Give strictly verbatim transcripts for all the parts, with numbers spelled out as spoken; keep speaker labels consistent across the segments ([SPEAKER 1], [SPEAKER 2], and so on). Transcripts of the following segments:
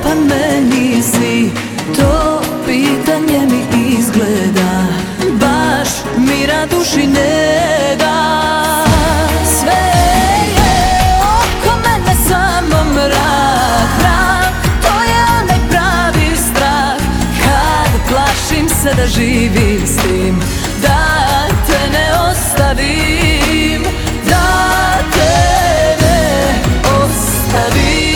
[SPEAKER 1] pa meni si. To pitanje mi izgleda baš mira duši ne da. Sve je oko mene samo mrak, mrak. To je onaj pravi strah kad plašim se da živim s tim, da te ne ostavim, da te ne ostavim.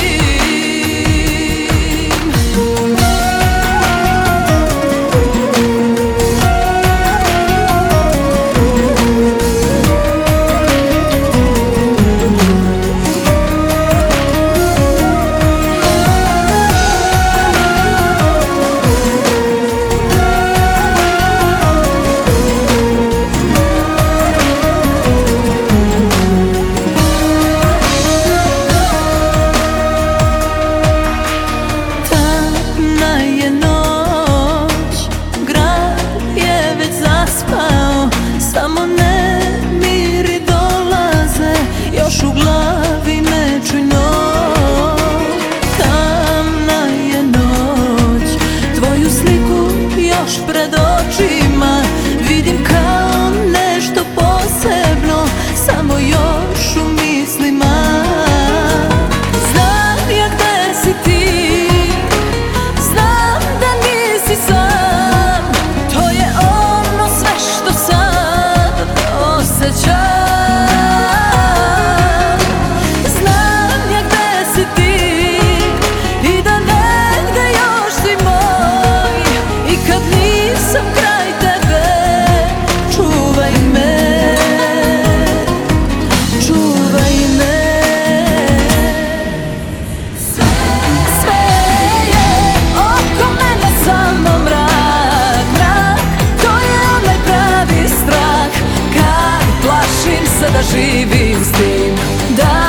[SPEAKER 1] Samo nemiri dolaze, još u glavi me čuj noć. Tamna je noć, tvoju sliku još pred očima vidim kao nešto posebno, samo još u mislima. Znam ja gde si ti, znam da nisi sam, to je ono sve što sam osjećam. Znam ja gde si ti i da negde još si moj, i kad nisam kraj tebe čuvaj me, čuvaj me. Sve je oko mene samo mrak, mrak. To je onaj pravi strah kad plašim se da živim s tim, da